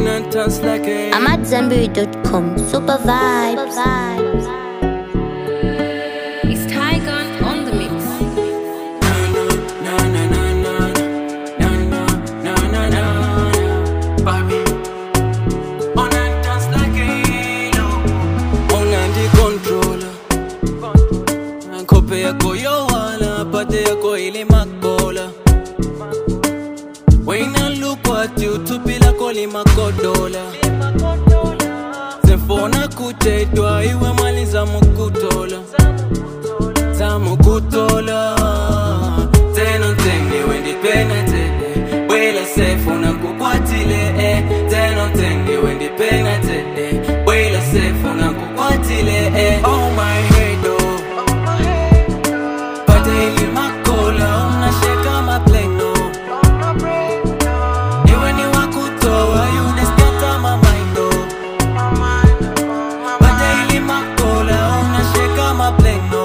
I'm at Zanberry.com. Super vibes. It's Tygon on the mix. Kope yako yo wala, pate yako ile makola. When I look at you, tupi lako lima kodola. Zemfona kutetwa, iwe mali za mukutola. Za mukutola. Teno tengi wendi penate. Wela sefona kukwatile. Teno tengi wendi penate. Wela sefona kukwatile. Oh my head oh. Daily makola, unasheka mapleno. Iwe ni wakutoa, you neskata mamaindo. Daily makola, unasheka mapleno.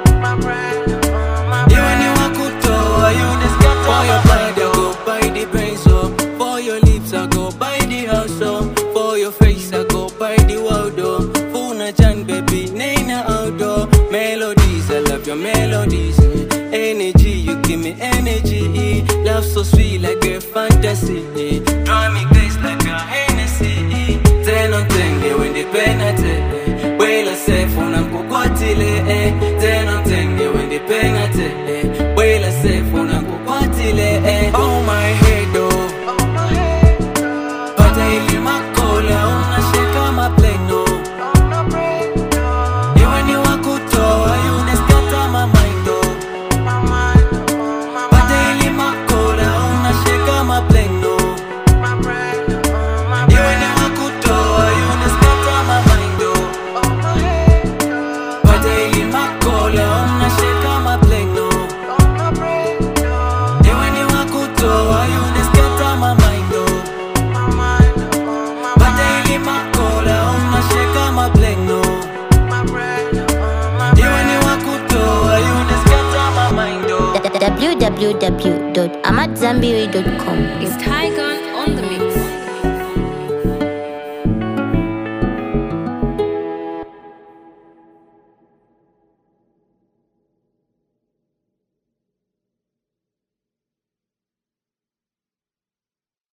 Iwe ni wakutoa, you neskata mamaindo. For your body, I go buy the brains up. For your lips, I go buy the house up. For your face, I go buy the world up. Funa Jan, baby, Nena outdoor. Melodies, I love your melodies. Energy, you give me energy. Love so sweet like a fantasy. Drive me crazy like a Hennessy. Ten on ten, when they penate. Well, I say for na kukwatile. Ten on ten, when they penate. Well, I say for na kukwatile. Oh my head oh. But I leave my cola, unasheka my pleno. Iwe ni wakutoa, you neskata my mind oh. www.amatzambiri.com. It's Tygon on the mix.